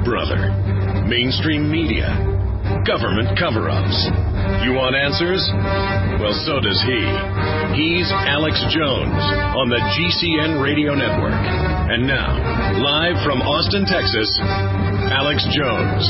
brother. Mainstream media. Government cover-ups. You want answers? Well, so does he. He's Alex Jones on the GCN Radio Network. And now, live from Austin, Texas, Alex Jones.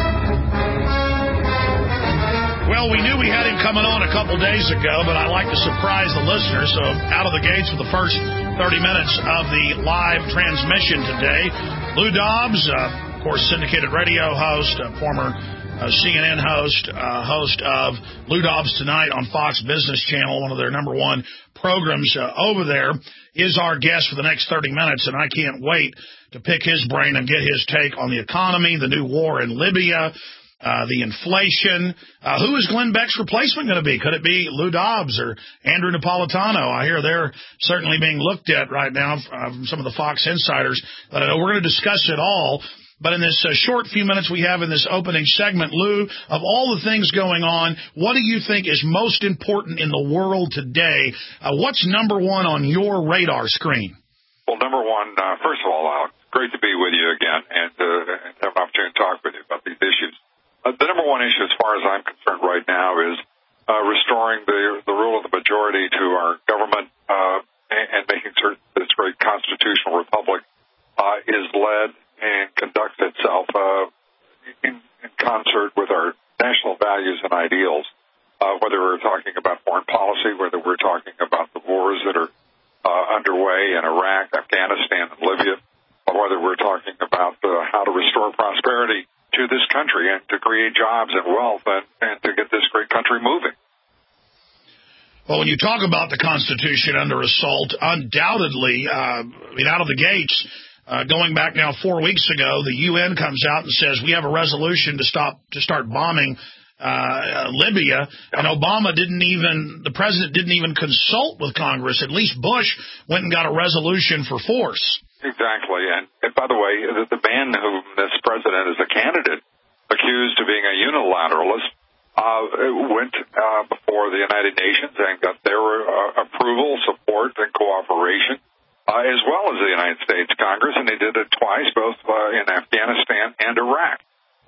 Well, we knew we had him coming on a couple days ago, but I like to surprise the listeners. So out of the gates for the first 30 minutes of the live transmission today, Lou Dobbs, of course, syndicated radio host, former CNN host of Lou Dobbs Tonight on Fox Business Channel, one of their number one programs over there, is our guest for the next 30 minutes, and I can't wait to pick his brain and get his take on the economy, the new war in Libya, the inflation. Who is Glenn Beck's replacement going to be? Could it be Lou Dobbs or Andrew Napolitano? I hear they're certainly being looked at right now from some of the Fox insiders. But we're going to discuss it all. But in this short few minutes we have in this opening segment, Lou, of all the things going on, what do you think is most important in the world today? What's number one on your radar screen? Well, number one, first of all, Alex, great to be with you again and have an opportunity to talk with you about these issues. The number one issue, as far as I'm concerned right now, is restoring the rule of the majority to our government and making certain this great constitutional republic is led and conducts itself in concert with our national values and ideals, whether we're talking about foreign policy, whether we're talking about the wars that are underway in Iraq, Afghanistan, and Libya, or whether we're talking about how to restore prosperity to this country and to create jobs and wealth and to get this great country moving. Well, when you talk about the Constitution under assault, undoubtedly, out of the gates, going back now 4 weeks ago, the UN comes out and says we have a resolution to start bombing Libya, and the president didn't even consult with Congress. At least Bush went and got a resolution for force. Exactly. And by the way, the man whom this president is a candidate, accused of being a unilateralist, went before the United Nations and got their approval, support, and cooperation, as well as the United States Congress, and they did it twice, both in Afghanistan and Iraq.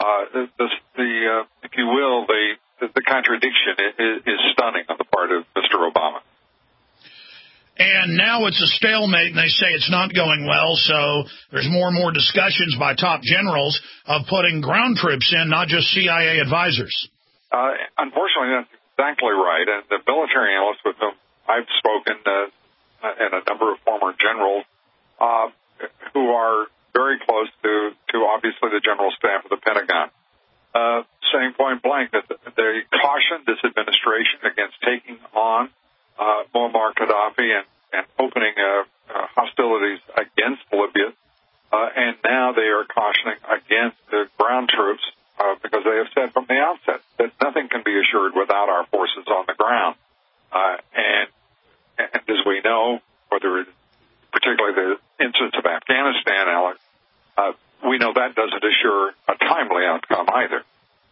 If you will, the contradiction is stunning on the part of Mr. Obama. And now it's a stalemate, and they say it's not going well, so there's more and more discussions by top generals of putting ground troops in, not just CIA advisors. Unfortunately, that's exactly right. And the military analysts with whom I've spoken, and a number of former generals, who are very close to obviously the general staff of the Pentagon, saying point blank that they cautioned this administration against taking on Muammar Gaddafi and opening hostilities against Libya, and now they are cautioning against the ground troops because they have said from the outset that nothing can be assured without our forces on the ground. And as we know, particularly the instance of Afghanistan, Alex, we know that doesn't assure a timely outcome either.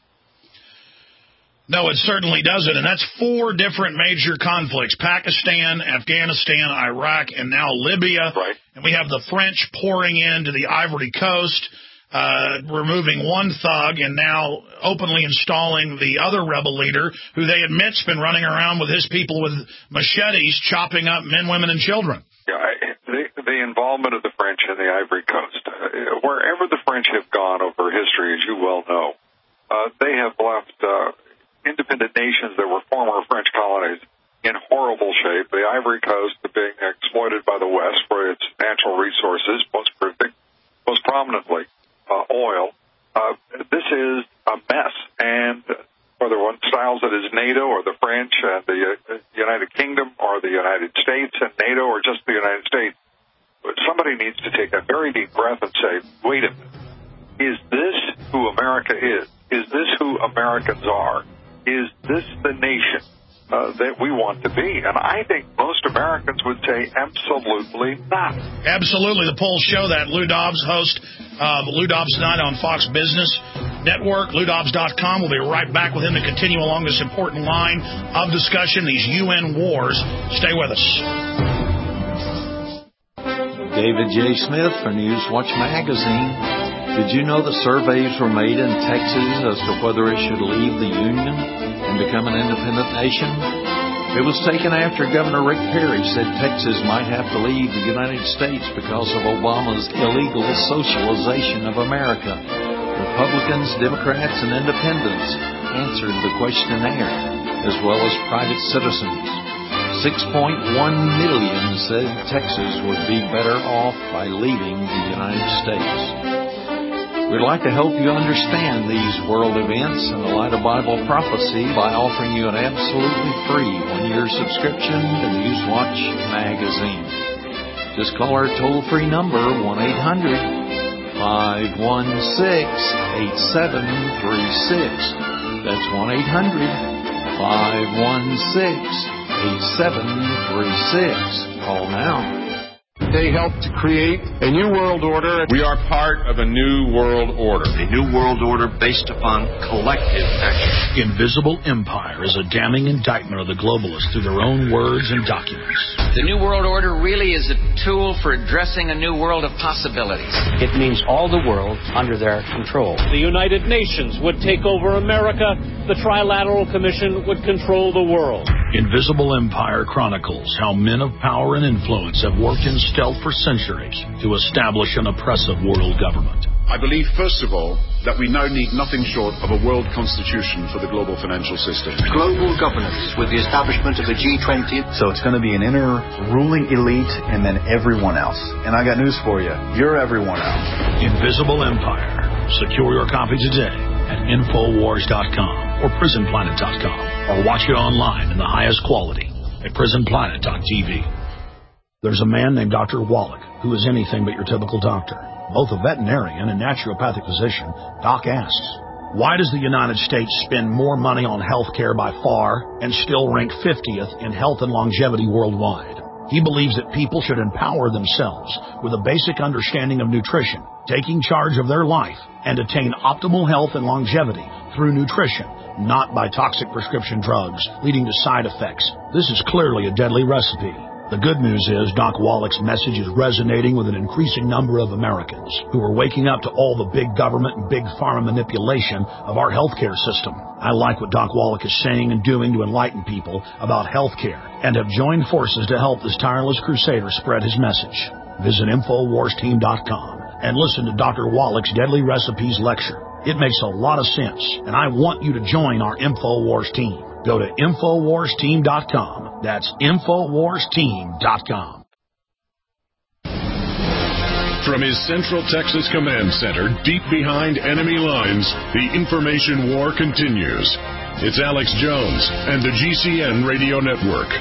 No, it certainly doesn't, and that's 4 different major conflicts: Pakistan, Afghanistan, Iraq, and now Libya. Right. And we have the French pouring into the Ivory Coast, removing one thug, and now openly installing the other rebel leader, who they admit's been running around with his people with machetes, chopping up men, women, and children. Yeah, the involvement of the French in the Ivory Coast, wherever the French have gone over history, as you well know, they have left independent nations that were former French colonies in horrible shape. The Ivory Coast being exploited by the West for its natural resources, most prominently oil. This is a mess, and whether one styles it as NATO or the French and the United Kingdom or the United States and NATO or just the United States, somebody needs to take a very deep breath and say, wait a minute, is this who America is? Is this who Americans are? Is this the nation that we want to be? And I think most Americans would say absolutely not. Absolutely. The polls show that. Lou Dobbs, host of Lou Dobbs Tonight on Fox Business Network, LouDobbs.com. We'll be right back with him to continue along this important line of discussion, these UN wars. Stay with us. David J. Smith for Newswatch Magazine. Did you know that surveys were made in Texas as to whether it should leave the Union and become an independent nation? It was taken after Governor Rick Perry said Texas might have to leave the United States because of Obama's illegal socialization of America. Republicans, Democrats, and Independents answered the questionnaire, as well as private citizens. 6.1 million said Texas would be better off by leaving the United States. We'd like to help you understand these world events in the light of Bible prophecy by offering you an absolutely free one-year subscription to Newswatch magazine. Just call our toll-free number, 1-800-516-8736. That's 1-800-516-8736. Call now. They helped to create a new world order. We are part of a new world order. A new world order based upon collective action. Invisible Empire is a damning indictment of the globalists through their own words and documents. The new world order really is a tool for addressing a new world of possibilities. It means all the world under their control. The United Nations would take over America. The Trilateral Commission would control the world. Invisible Empire chronicles how men of power and influence have worked in stealth for centuries to establish an oppressive world government. I believe, first of all, that we now need nothing short of a world constitution for the global financial system. Global governance with the establishment of the G20. So it's going to be an inner ruling elite and then everyone else. And I got news for you. You're everyone else. Invisible Empire. Secure your copy today at Infowars.com or PrisonPlanet.com, or watch it online in the highest quality at PrisonPlanet.tv. There's a man named Dr. Wallach who is anything but your typical doctor. Both a veterinarian and naturopathic physician, Doc asks, why does the United States spend more money on health care by far and still rank 50th in health and longevity worldwide? He believes that people should empower themselves with a basic understanding of nutrition, taking charge of their life, and attain optimal health and longevity through nutrition, not by toxic prescription drugs leading to side effects. This is clearly a deadly recipe. The good news is Doc Wallach's message is resonating with an increasing number of Americans who are waking up to all the big government and big pharma manipulation of our healthcare system. I like what Doc Wallach is saying and doing to enlighten people about healthcare and have joined forces to help this tireless crusader spread his message. Visit InfoWarsTeam.com and listen to Dr. Wallach's Deadly Recipes lecture. It makes a lot of sense, and I want you to join our InfoWars team. Go to InfoWarsTeam.com. That's InfoWarsTeam.com. From his Central Texas Command Center, deep behind enemy lines, the information war continues. It's Alex Jones and the GCN Radio Network.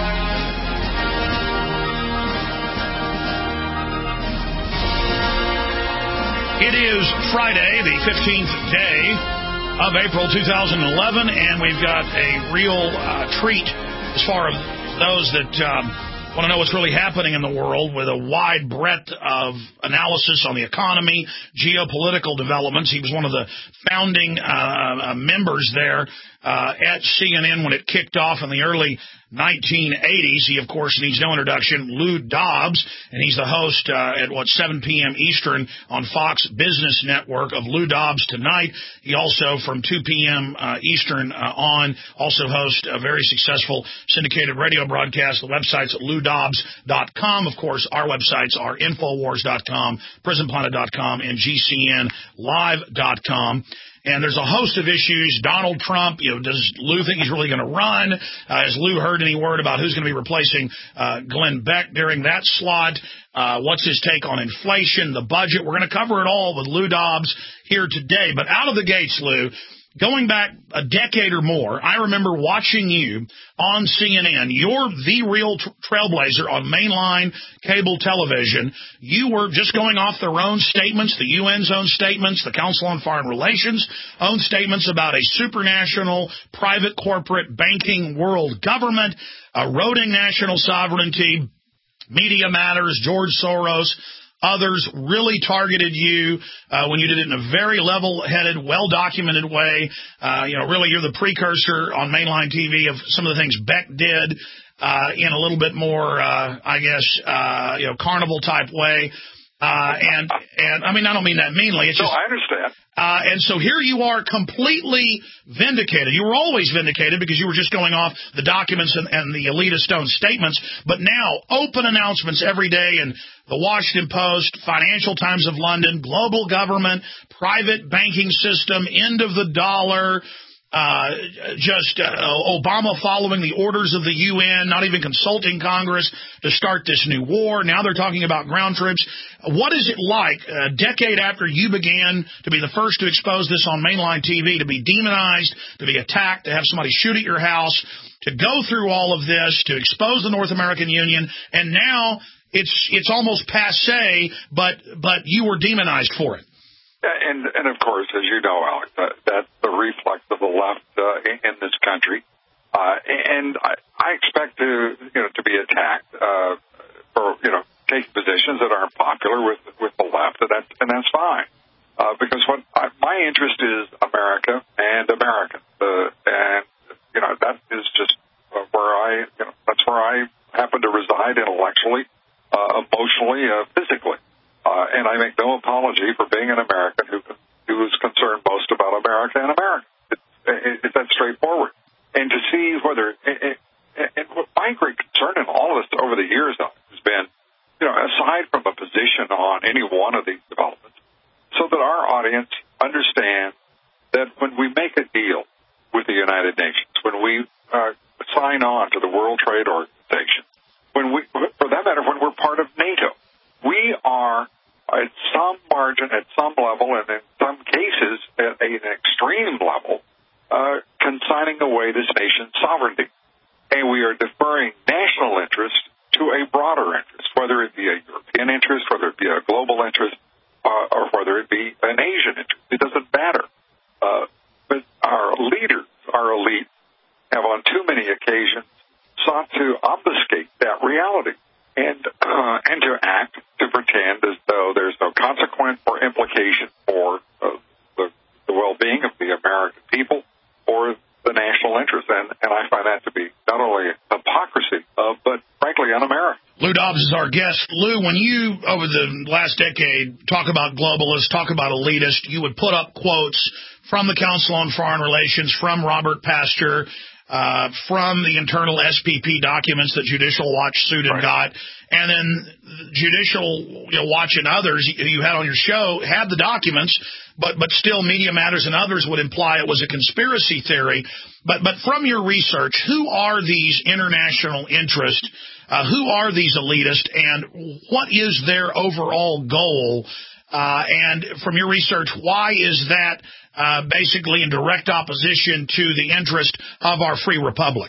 It is Friday, the 15th day of April 2011, and we've got a real treat as far as those that want to know what's really happening in the world, with a wide breadth of analysis on the economy, geopolitical developments. He was one of the founding members there at CNN when it kicked off in the early 1980s. He, of course, needs no introduction, Lou Dobbs, and he's the host at 7 p.m. Eastern on Fox Business Network of Lou Dobbs Tonight. He also, from 2 p.m. Eastern also hosts a very successful syndicated radio broadcast. The website's at LouDobbs.com. Of course, our websites are Infowars.com, PrisonPlanet.com, and GCNLive.com. And there's a host of issues. Donald Trump, does Lou think he's really going to run? Has Lou heard any word about who's going to be replacing Glenn Beck during that slot? What's his take on inflation, the budget? We're going to cover it all with Lou Dobbs here today. But out of the gates, Lou, going back a decade or more, I remember watching you on CNN. You're the real trailblazer on mainline cable television. You were just going off their own statements, the UN's own statements, the Council on Foreign Relations' own statements about a supranational, private corporate banking world government, eroding national sovereignty, Media Matters, George Soros. Others really targeted you when you did it in a very level-headed, well-documented way. Really you're the precursor on mainline TV of some of the things Beck did in a little bit more, carnival-type way. And I mean, I don't mean that meanly. It's just, I understand. And so here you are completely vindicated. You were always vindicated because you were just going off the documents and the elitist own statements. But now open announcements every day in the Washington Post, Financial Times of London, global government, private banking system, end of the dollar, Obama following the orders of the UN, not even consulting Congress to start this new war. Now they're talking about ground troops. What is it like a decade after you began to be the first to expose this on mainline TV, to be demonized, to be attacked, to have somebody shoot at your house, to go through all of this, to expose the North American Union, and now it's almost passé, but you were demonized for it. And of course, as you know, Alex, that's the reflex of the left in this country, and I expect to be attacked for taking positions that aren't popular with the left, and that's fine, because what my interest is America and Americans, and that is just where that's where I happen to reside intellectually, emotionally, physically. And I make no apology for being an American who is concerned most about America and America. It's that straightforward. And to see whether, and my great concern in all of this over the years has been, aside from a position on any one of these developments, so that our audience understands that when we make a deal with the United Nations, when we sign on to the World Trade Organization, for that matter, when we're part of NATO, we are at some margin, at some level, and in some cases at an extreme level, consigning away this nation's sovereignty. And we are deferring national interest to a broader interest, whether it be a European interest, whether it be a global interest, or whether it be an Asian interest. It doesn't matter. But our leaders, our elite, have on too many occasions sought to obfuscate that reality and to act, to pretend as though there's no consequence or implication for the well-being of the American people or the national interest. And I find that to be not only hypocrisy, but frankly un-American. Lou Dobbs is our guest. Lou, when you, over the last decade, talk about globalists, talk about elitists, you would put up quotes from the Council on Foreign Relations, from Robert Pastor, from the internal SPP documents that Judicial Watch sued and got, and then Judicial Watch and others you had on your show had the documents, but still Media Matters and others would imply it was a conspiracy theory. But from your research, who are these international interests? Who are these elitists, and what is their overall goal? And from your research, why is that basically in direct opposition to the interest of our free republic?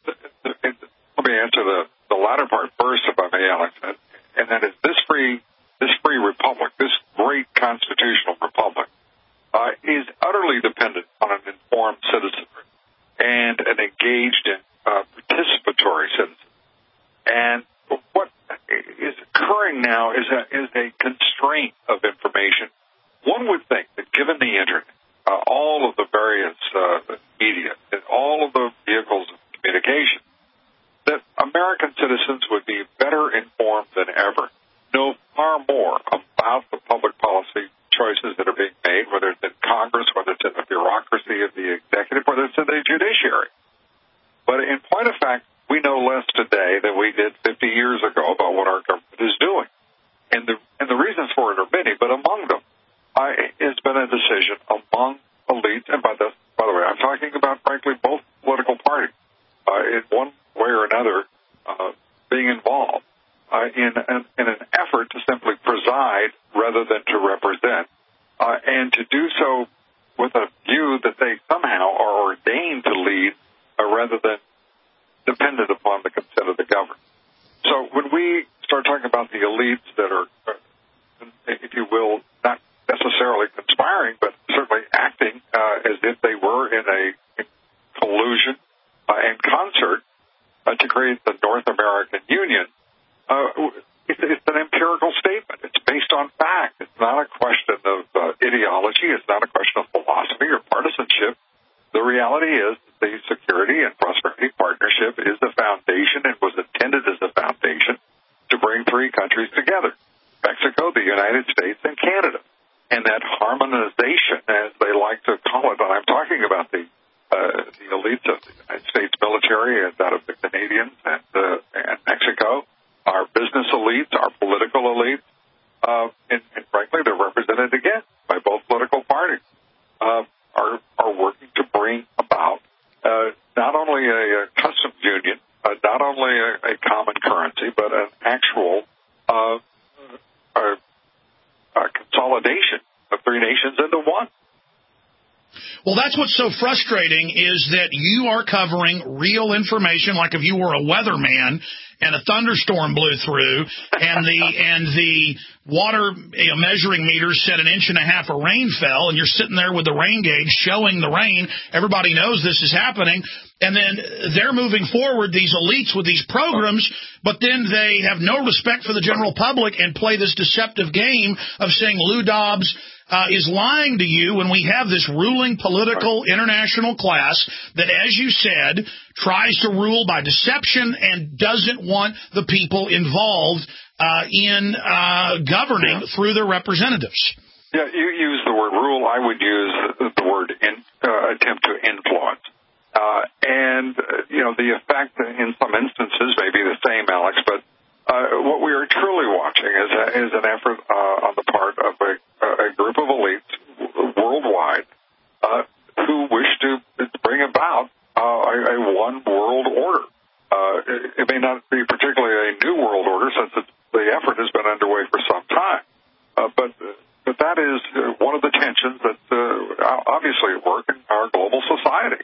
Let me answer the latter part first, if I may, Alex, and that is this free republic, this great constitutional republic, is utterly dependent on an informed citizenry and an engaged and participatory citizen. And what is occurring now is a constraint of information. One would think that given the internet, all of the various media, and all of the vehicles of communication, that American citizens would be better informed than ever, know far more about the public policy choices that are being made, whether it's in Congress, whether it's in the bureaucracy of the executive, whether it's in the judiciary. But in point of fact, we know less today than we did 50 years ago about what our government is doing. And the reasons for it are many, but among them, it's been a decision among elites, and by the way, I'm talking about, frankly, both political parties, in one way or another, being involved in an effort to simply preside rather than to represent, and to do so with a view that they somehow are ordained to lead rather than dependent upon the consent of the government. So when we start talking about the elites that are, if you will, not necessarily conspiring, but certainly acting as if they were in a collusion and concert to create the North American Union, it's an empirical statement. It's based on fact. It's not a question of ideology. It's not a question of philosophy or partisanship. The reality is the Security and Prosperity Partnership is the foundation and was intended as the foundation to bring three countries together. Mexico, the United States, and Canada. And that harmonization, as they like to call it, and I'm talking about the elites of the United States military and that of the Canadians and Mexico, our business elites, our political elites, and frankly, they're represented again by both political parties, are working to bring about not only a customs union, not only a common currency, but an actual consolidation of three nations into one. Well, that's what's so frustrating is that you are covering real information, like if you were a weatherman and a thunderstorm blew through and the water measuring meters said 1.5 inches of rain fell, and you're sitting there with the rain gauge showing the rain. Everybody knows this is happening. And then they're moving forward, these elites, with these programs, but then they have no respect for the general public and play this deceptive game of saying Lou Dobbs is lying to you when we have this ruling political international class that, as you said, tries to rule by deception and doesn't want the people involved in governing through their representatives. Yeah, you use the word rule. I would use the word attempt to influence. The effect in some instances may be the same, Alex, but what we are truly watching is an effort on the part of a group of elites worldwide who wish to bring about a one world order. It may not be particularly a new world order since the effort has been underway for some time, but that is one of the tensions that's obviously at work in our global society.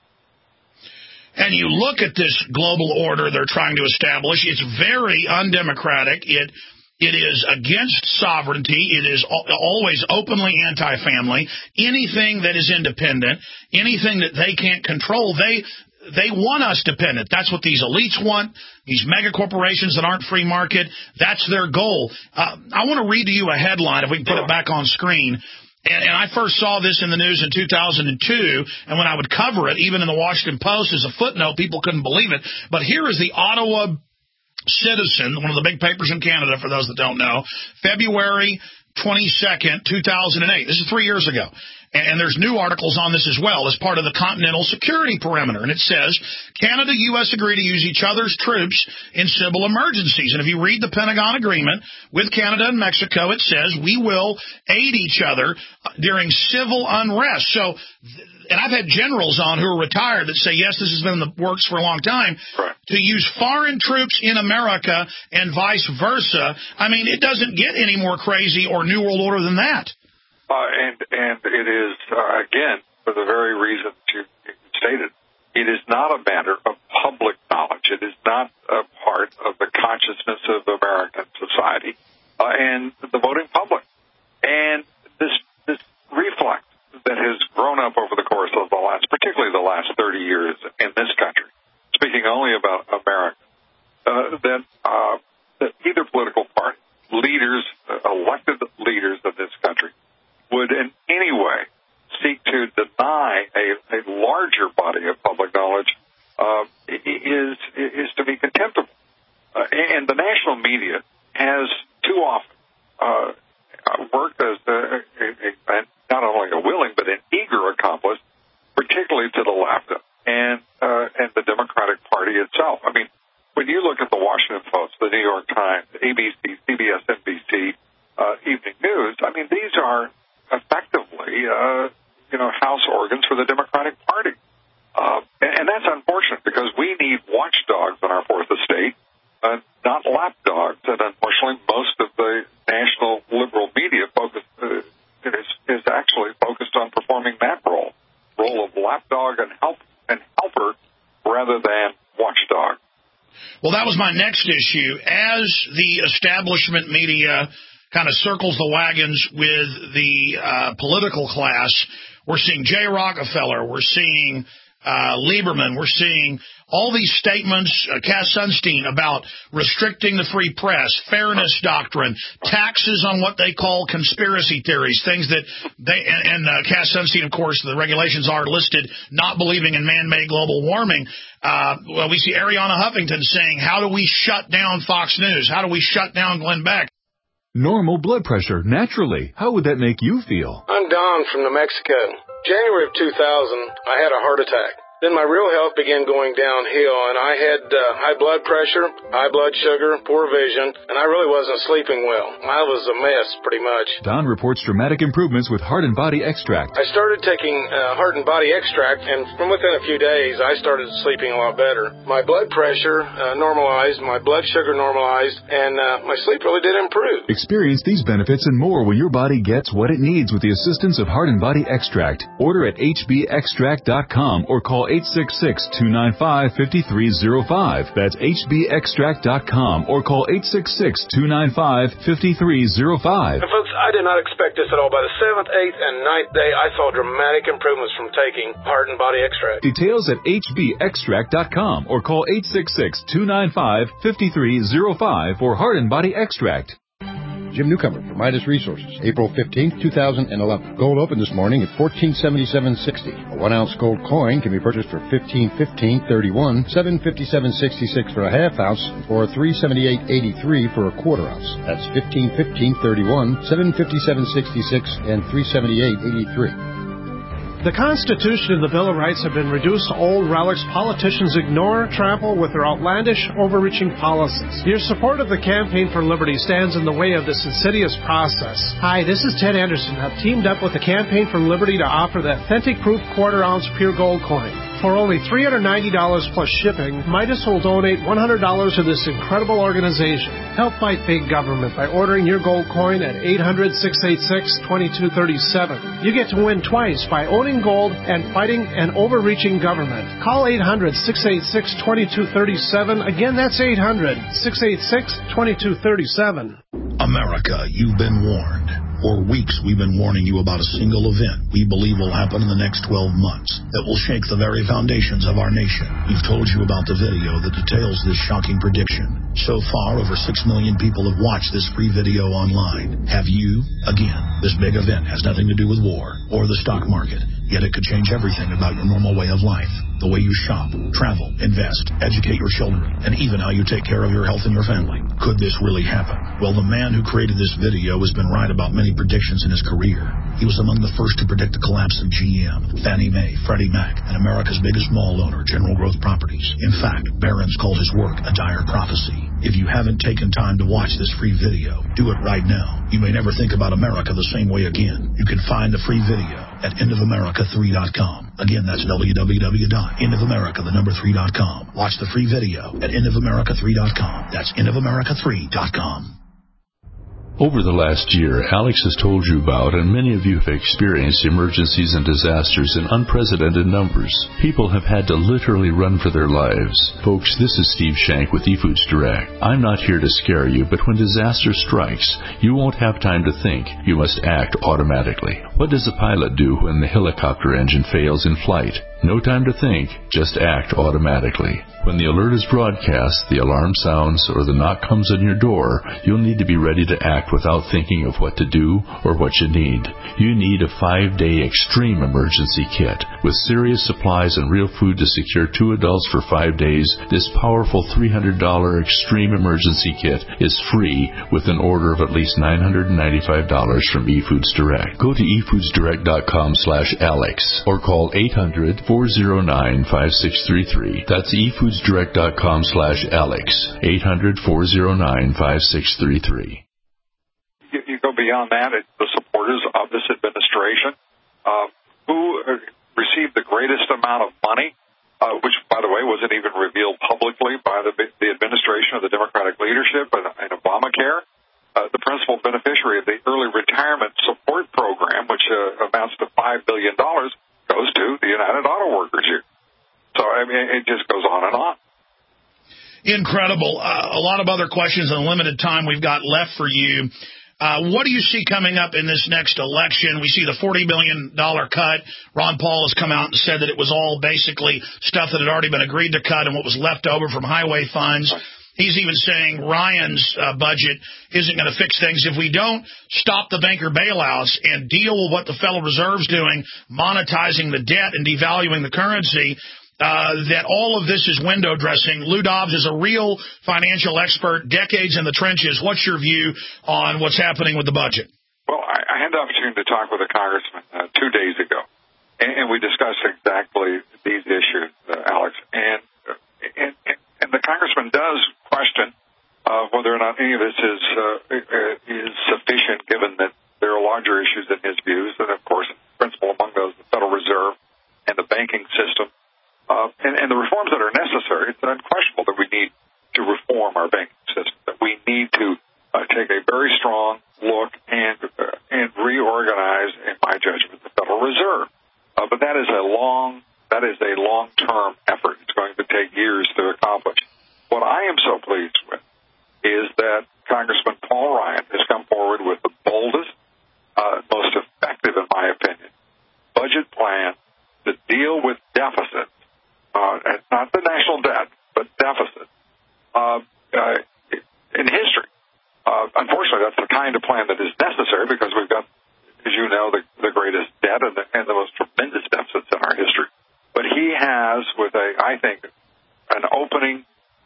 And you look at this global order they're trying to establish, it's very undemocratic. It is against sovereignty. It is always openly anti-family. Anything that is independent, anything that they can't control, they want us dependent. That's what these elites want, these mega corporations that aren't free market. That's their goal. I want to read to you a headline, if we can put it back on screen. And I first saw this in the news in 2002, and when I would cover it, even in the Washington Post as a footnote, people couldn't believe it. But here is the Ottawa Citizen, one of the big papers in Canada, for those that don't know, February 22nd, 2008. This is 3 years ago. And there's new articles on this as well as part of the Continental Security Perimeter. And it says, Canada, U.S. agree to use each other's troops in civil emergencies. And if you read the Pentagon agreement with Canada and Mexico, it says we will aid each other during civil unrest. So, and I've had generals on who are retired that say, yes, this has been in the works for a long time, right, to use foreign troops in America and vice versa. I mean, it doesn't get any more crazy or New World Order than that. And it is, again, for the very reason you stated, it is not a matter of public knowledge. It is not a part of the consciousness of American society and the voting public. And this reflex that has grown up over the course of particularly the last 30 years in this country, speaking only about America, that either political party, leaders, elected leaders of this country, would in any way seek to deny a larger body of public knowledge is to be contemptible. And the national media has too often worked as not only a willing but an eager accomplice, particularly to the left and the Democratic Party itself. I mean, when you look at the Washington Post, the New York Times, ABC, CBS, NBC, Evening News, I mean, these are effectively, House organs for the Democratic Party. And that's unfortunate because we need watchdogs on our fourth estate, not lapdogs. And unfortunately, most of the national liberal media is actually focused on performing that role of lapdog and helper rather than watchdog. Well, that was my next issue. As the establishment media kind of circles the wagons with the political class, we're seeing Jay Rockefeller, we're seeing Lieberman, we're seeing all these statements, Cass Sunstein, about restricting the free press, fairness doctrine, taxes on what they call conspiracy theories, things that and Cass Sunstein, of course, the regulations are listed, not believing in man-made global warming. Well, we see Arianna Huffington saying, how do we shut down Fox News? How do we shut down Glenn Beck? Normal blood pressure, naturally. How would that make you feel? I'm Don from New Mexico. January of 2000, I had a heart attack. Then my real health began going downhill, and I had high blood pressure, high blood sugar, poor vision, and I really wasn't sleeping well. I was a mess, pretty much. Don reports dramatic improvements with Heart and Body Extract. I started taking Heart and Body Extract, and from within a few days, I started sleeping a lot better. My blood pressure normalized, my blood sugar normalized, and my sleep really did improve. Experience these benefits and more when your body gets what it needs with the assistance of Heart and Body Extract. Order at hbextract.com or call 866-295-5305. That's hbextract.com or call 866-295-5305. And folks, I did not expect this at all. By the 7th, 8th, and 9th day, I saw dramatic improvements from taking Heart and Body Extract. Details at hbextract.com or call 866-295-5305 for Heart and Body Extract. Jim Newcomer from Midas Resources, April 15th, 2011. Gold opened this morning at $1477.60. A 1-ounce gold coin can be purchased for $15.15.31, $757.66 for a half ounce, or $378.83 for a quarter ounce. That's $15.15.31, $757.66, and $378.83. The Constitution and the Bill of Rights have been reduced to old relics politicians ignore, trample with their outlandish, overreaching policies. Your support of the Campaign for Liberty stands in the way of this insidious process. Hi, this is Ted Anderson. I've teamed up with the Campaign for Liberty to offer the authentic proof quarter-ounce pure gold coin. For only $390 plus shipping, Midas will donate $100 to this incredible organization. Help fight big government by ordering your gold coin at 800-686-2237. You get to win twice by owning gold and fighting an overreaching government. Call 800-686-2237. Again, that's 800-686-2237. America, you've been warned. For weeks, we've been warning you about a single event we believe will happen in the next 12 months that will shake the very foundations of our nation. We've told you about the video that details this shocking prediction. So far, over 6 million people have watched this free video online. Have you? Again, this big event has nothing to do with war or the stock market, yet it could change everything about your normal way of life. The way you shop, travel, invest, educate your children, and even how you take care of your health and your family. Could this really happen? Well, the man who created this video has been right about many predictions in his career. He was among the first to predict the collapse of GM, Fannie Mae, Freddie Mac, and America's biggest mall owner, General Growth Properties. In fact, Barron's called his work a dire prophecy. If you haven't taken time to watch this free video, do it right now. You may never think about America the same way again. You can find the free video at endofamerica3.com. Again, that's www.endofamerica3.com. Watch the free video at endofamerica3.com. That's endofamerica3.com. Over the last year, Alex has told you about, and many of you have experienced, emergencies and disasters in unprecedented numbers. People have had to literally run for their lives. Folks, this is Steve Shank with eFoods Direct. I'm not here to scare you, but when disaster strikes, you won't have time to think. You must act automatically. What does a pilot do when the helicopter engine fails in flight? No time to think, just act automatically. When the alert is broadcast, the alarm sounds, or the knock comes on your door, you'll need to be ready to act without thinking of what to do or what you need. You need a 5-day extreme emergency kit. With serious supplies and real food to secure 2 adults for 5 days, this powerful $300 extreme emergency kit is free with an order of at least $995 from eFoods Direct. Go to efoodsdirect.com/Alex or call 800-409-5633. That's efoodsdirect.com/Alex. 800-409-5633. You go beyond that. It's the supporters of this administration who received the greatest amount of money, which, by the way, wasn't even revealed publicly by the administration or the Democratic leadership in Obamacare. The principal beneficiary of the early retirement support program, which amounts to $5 billion, goes to the United Auto Workers here. So, I mean, it just goes on and on. Incredible. A lot of other questions in the limited time we've got left for you. What do you see coming up in this next election? We see the $40 billion cut. Ron Paul has come out and said that it was all basically stuff that had already been agreed to cut and what was left over from highway funds. He's even saying Ryan's budget isn't going to fix things. If we don't stop the banker bailouts and deal with what the Federal Reserve's doing, monetizing the debt and devaluing the currency, that all of this is window dressing. Lou Dobbs is a real financial expert, decades in the trenches. What's your view on what's happening with the budget? Well, I had the opportunity to talk with a congressman 2 days ago, and we discussed exactly these issues, Alex. And the congressman does question whether or not any of this is sufficient, given that there are larger issues in his views, and of course, principal among those, the Federal Reserve and the banking system, and the reforms that are necessary. It's unquestionable that we need to reform our banking system, that we need to take a very strong look and reorganize, in my judgment, the Federal Reserve. But that is a long-term effort. It's going to take years to accomplish. What I am so pleased with is that Congressman Paul Ryan has come forward with the boldest, most effective, in my opinion, budget plan to deal with deficits, not the national debt, but deficits, in history. Unfortunately, that's the kind of plan that is necessary because we've got, as you know, the greatest debt and the most tremendous deficits in our history. But he has, with an opening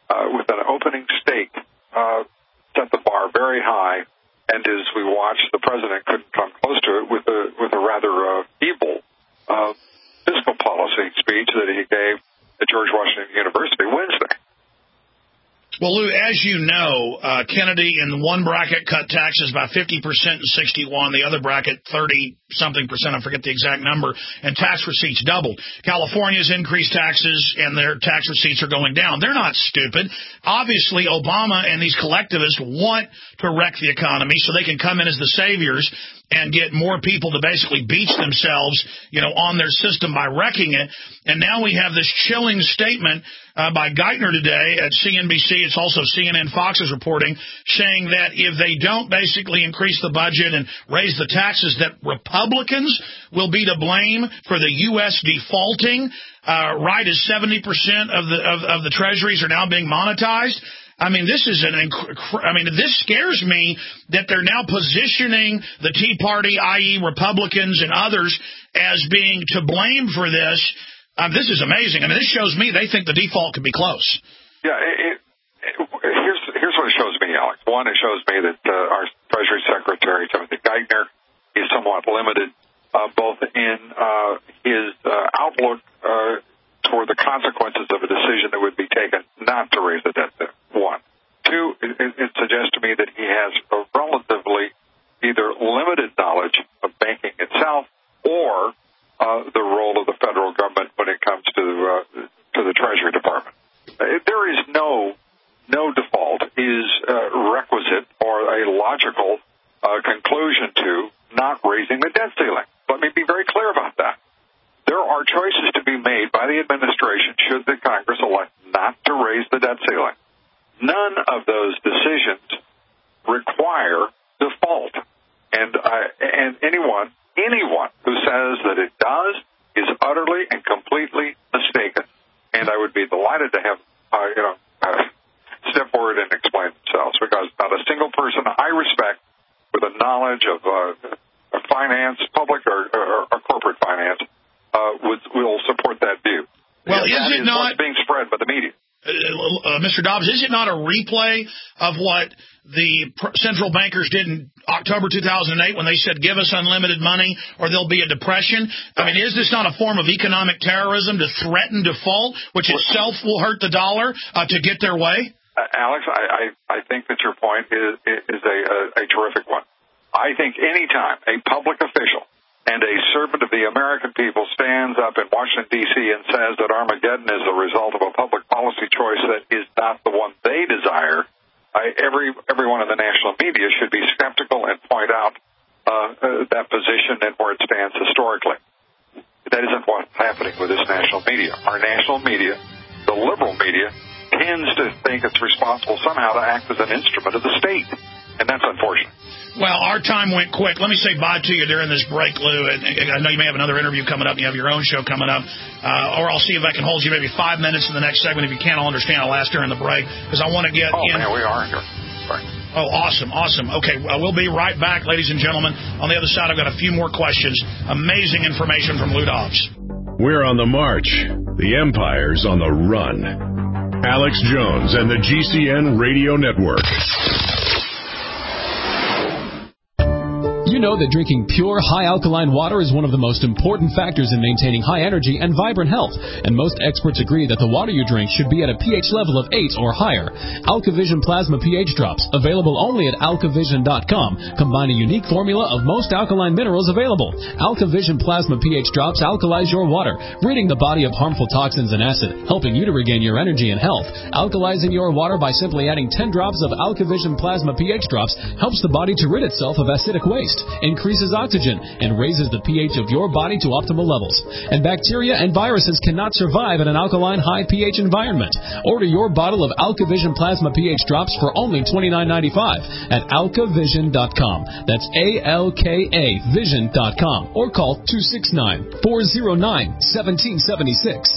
stake, set the bar very high. And as we watched, the president couldn't come close to it with a rather feeble fiscal policy speech that he gave at George Washington University Wednesday. Well, Lou, as you know, Kennedy in one bracket cut taxes by 50% in 61, the other bracket 30-something%, I forget the exact number, and tax receipts doubled. California's increased taxes, and their tax receipts are going down. They're not stupid. Obviously, Obama and these collectivists want to wreck the economy so they can come in as the saviors and get more people to basically beach themselves, on their system by wrecking it. And now we have this chilling statement by Geithner today at CNBC. It's also CNN Fox is reporting, saying that if they don't basically increase the budget and raise the taxes, that Republicans will be to blame for the U.S. defaulting, right as 70% of the treasuries are now being monetized. I mean, this is this scares me that they're now positioning the Tea Party, i.e. Republicans and others, as being to blame for this. This is amazing. I mean, this shows me they think the default could be close. Yeah, here's what it shows me, Alex. One, it shows me that our Treasury Secretary, Timothy Geithner, is somewhat limited, both in his outlook toward the consequences of a decision that would be taken not to raise the debt. One. Two, it suggests to me that he has a relatively either limited knowledge of banking itself or the role of the federal government when it comes to the Treasury Department. There is no default is requisite or a logical conclusion to not raising the debt ceiling. Let me be very clear about that. There are choices to be made by the administration should the Congress elect not to raise the debt ceiling. None of those decisions require default. And anyone who says that it does is utterly and completely mistaken. And I would be delighted to have step forward and explain themselves, because not a single person I respect with a knowledge of finance, public or corporate finance, will support that view. Well, is it not what's being spread by the media? Mr. Dobbs, is it not a replay of what the central bankers did in October 2008 when they said, give us unlimited money or there'll be a depression? I mean, is this not a form of economic terrorism to threaten default, which itself will hurt the dollar to get their way? Alex, I think that your point is a terrific one. I think any time a public official and a servant of the American people stands up in Washington, D.C. and says that Armageddon is a result of a public policy choice that is not the one they desire, everyone in the national media should be skeptical and point out that position and where it stands historically. That isn't what's happening with this national media. Our national media, the liberal media, tends to think it's responsible somehow to act as an instrument of the state, and that's unfortunate. Well, our time went quick. Let me say bye to you during this break, Lou. And I know you may have another interview coming up. You have your own show coming up. Or I'll see if I can hold you maybe 5 minutes in the next segment. If you can't, I'll understand. I'll ask during the break because I want to get in. Man, we are here. Sorry. Oh, awesome. Okay, we'll be right back, ladies and gentlemen. On the other side, I've got a few more questions. Amazing information from Lou Dobbs. We're on the march. The empire's on the run. Alex Jones and the GCN Radio Network. You know that drinking pure, high-alkaline water is one of the most important factors in maintaining high energy and vibrant health, and most experts agree that the water you drink should be at a pH level of 8 or higher. AlkaVision Plasma pH Drops, available only at alkavision.com, combine a unique formula of most alkaline minerals available. AlkaVision Plasma pH Drops alkalize your water, ridding the body of harmful toxins and acid, helping you to regain your energy and health. Alkalizing your water by simply adding 10 drops of AlkaVision Plasma pH Drops helps the body to rid itself of acidic waste, increases oxygen, and raises the pH of your body to optimal levels. And bacteria and viruses cannot survive in an alkaline high pH environment. Order your bottle of AlkaVision Plasma pH Drops for only $29.95 at alkavision.com. That's ALKA Vision.com, or call 269-409-1776.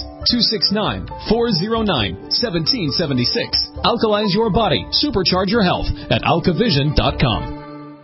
269-409-1776. Alkalize your body. Supercharge your health at alkavision.com.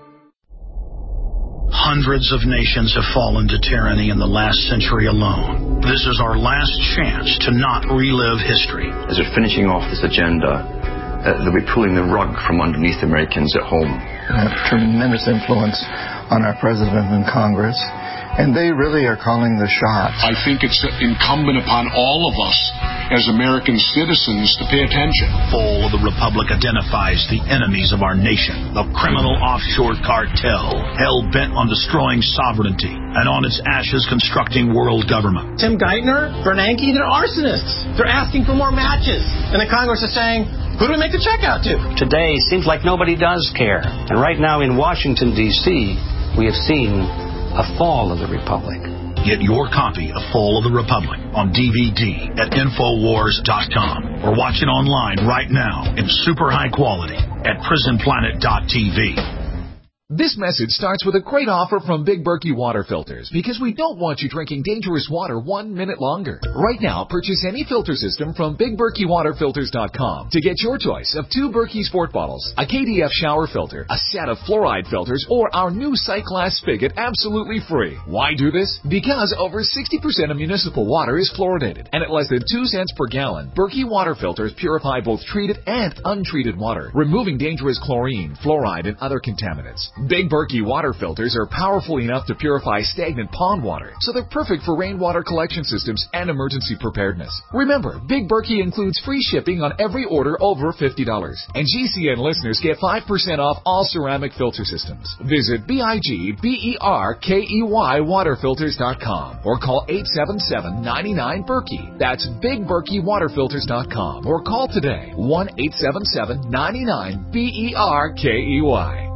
Hundreds of nations have fallen to tyranny in the last century alone. This is our last chance to not relive history. As we're finishing off this agenda, they'll be pulling the rug from underneath Americans at home. Have tremendous influence on our president and Congress, and they really are calling the shots. I think it's incumbent upon all of us as American citizens to pay attention. Fall of the Republic identifies the enemies of our nation, the criminal offshore cartel, hell-bent on destroying sovereignty, and on its ashes constructing world government. Tim Geithner, Bernanke, they're arsonists. They're asking for more matches. And the Congress is saying, who do we make the check out to? Today seems like nobody does care. And right now in Washington, D.C., we have seen a fall of the Republic. Get your copy of Fall of the Republic on DVD at Infowars.com or watch it online right now in super high quality at PrisonPlanet.tv. This message starts with a great offer from Big Berkey Water Filters, because we don't want you drinking dangerous water 1 minute longer. Right now, purchase any filter system from BigBerkeyWaterFilters.com to get your choice of 2 Berkey Sport bottles, a KDF shower filter, a set of fluoride filters, or our new Cyclass spigot absolutely free. Why do this? Because over 60% of municipal water is fluoridated, and at less than 2 cents per gallon, Berkey Water Filters purify both treated and untreated water, removing dangerous chlorine, fluoride, and other contaminants. Big Berkey water filters are powerful enough to purify stagnant pond water, so they're perfect for rainwater collection systems and emergency preparedness. Remember, Big Berkey includes free shipping on every order over $50, and GCN listeners get 5% off all ceramic filter systems. Visit BIGBERKEY waterfilters.com or call 877-99-BERKEY. That's BigBerkeyWaterFilters.com or call today 1-877-99-BERKEY.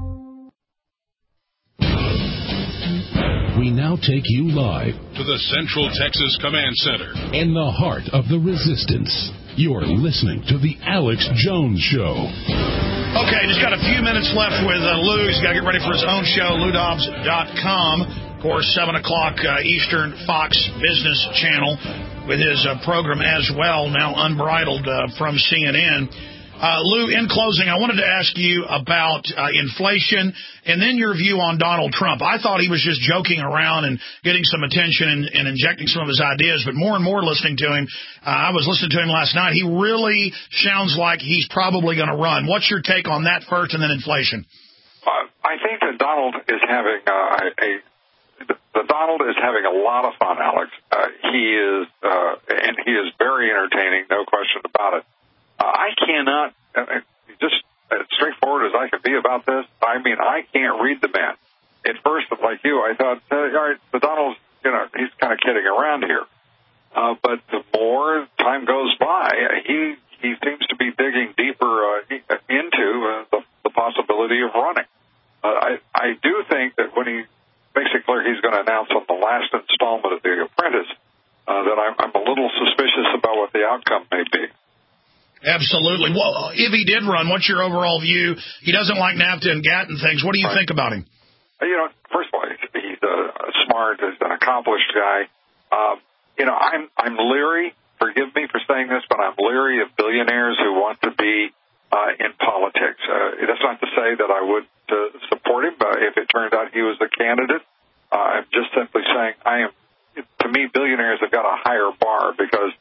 We now take you live to the Central Texas Command Center in the heart of the resistance. You're listening to the Alex Jones Show. Okay, just got a few minutes left with Lou. He's got to get ready for his own show, LouDobbs.com. Of course, 7 o'clock Eastern, Fox Business Channel with his program as well, now unbridled from CNN. Lou, in closing, I wanted to ask you about inflation and then your view on Donald Trump. I thought he was just joking around and getting some attention and injecting some of his ideas, but more and more listening to him, I was listening to him last night, he really sounds like he's probably going to run. What's your take on that first and then inflation? I think that Donald is having Donald is having a lot of fun, Alex. He is very entertaining, no question about it. I cannot, just as straightforward as I could be about this, I mean, I can't read the man. At first, like you, I thought, all right, the Donald's, he's kind of kidding around here. But the more time goes by, he seems to be digging deeper into the possibility of running. I do think that when he makes it clear he's going to announce on the last installment of The Apprentice, that I'm a little suspicious about what the outcome may be. Absolutely. Well, if he did run, what's your overall view? He doesn't like NAFTA and GATT and things. What do you think about him? First of all, he's smart, he's an accomplished guy. I'm leery, forgive me for saying this, but I'm leery of billionaires who want to be in politics. That's not to say that I would support him if it turned out he was the candidate. I'm just simply saying to me, billionaires have got a higher bar because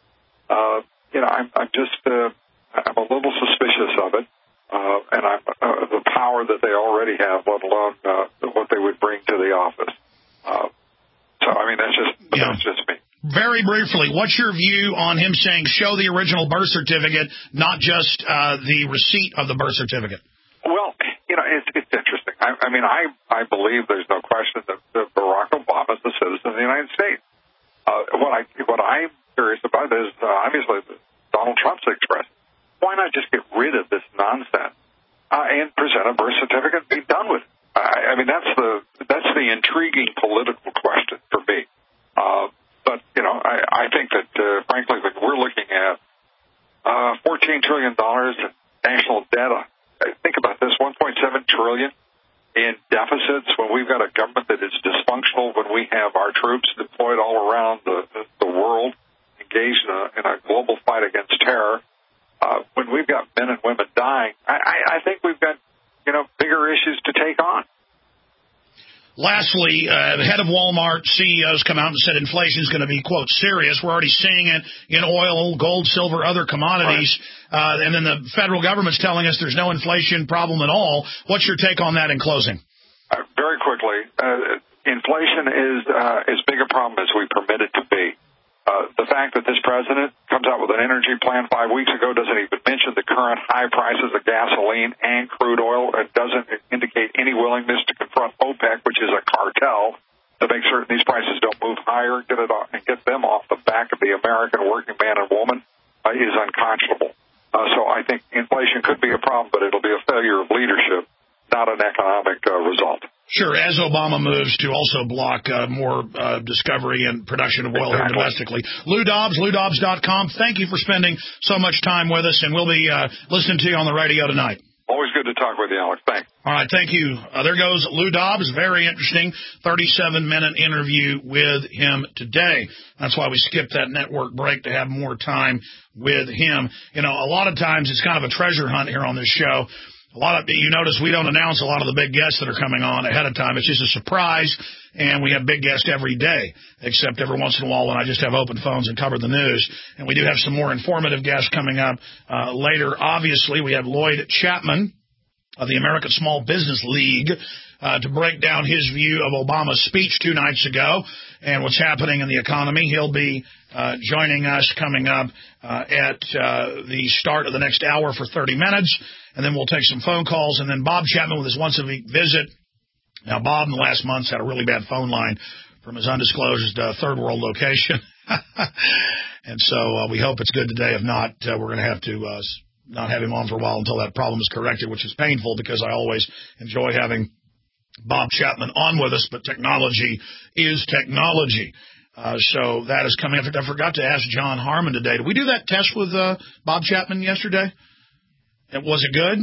I'm just I'm a little suspicious of it, and I'm the power that they already have, let alone what they would bring to the office. So I mean, that's just me. Very briefly, what's your view on him saying show the original birth certificate, not just the receipt of the birth certificate? Well, it's interesting. I believe there's no question that Barack Obama is a citizen of the United States. What I'm curious about is obviously Donald Trump's expressed. Why not just get rid of this nonsense and present a birth certificate and be done with it? That's the intriguing political question for me. But I think that frankly, we're looking at $14 trillion in national debt. Think about this: $1.7 trillion in deficits when we've got a government that is dysfunctional. When we have our troops deployed all around the world, engaged in a global fight against terror. When we've got men and women dying, I think we've got bigger issues to take on. Lastly, the head of Walmart CEOs come out and said inflation is going to be, quote, serious. We're already seeing it in oil, gold, silver, other commodities. Right. And then the federal government's telling us there's no inflation problem at all. What's your take on that in closing? Very quickly, inflation is as big a problem as we permit it to be. The fact that this president comes out with an energy plan 5 weeks ago doesn't even mention the current high prices of gasoline and crude oil. It doesn't indicate any willingness to confront OPEC, which is a cartel, to make certain these prices don't move higher, get them off the back of the American working man and woman is unconscionable. So I think inflation could be a problem, but it'll be a failure of leadership, not an economic result. Sure, as Obama moves to also block more discovery and production of oil here domestically. Lou Dobbs, LouDobbs.com. Thank you for spending so much time with us, and we'll be listening to you on the radio tonight. Always good to talk with you, Alex. Thanks. All right, thank you. There goes Lou Dobbs. Very interesting 37-minute interview with him today. That's why we skipped that network break to have more time with him. A lot of times it's kind of a treasure hunt here on this show. You notice we don't announce a lot of the big guests that are coming on ahead of time. It's just a surprise, and we have big guests every day, except every once in a while when I just have open phones and cover the news. And we do have some more informative guests coming up later. Obviously, we have Lloyd Chapman of the American Small Business League to break down his view of Obama's speech 2 nights ago and what's happening in the economy. He'll be joining us coming up at the start of the next hour for 30 minutes. And then we'll take some phone calls, and then Bob Chapman with his once-a-week visit. Now, Bob in the last month's had a really bad phone line from his undisclosed third world location. And so we hope it's good today. If not, we're going to have to not have him on for a while until that problem is corrected, which is painful because I always enjoy having Bob Chapman on with us, but technology is technology. So that is coming up. I forgot to ask John Harmon today. Did we do that test with Bob Chapman yesterday? Was it good?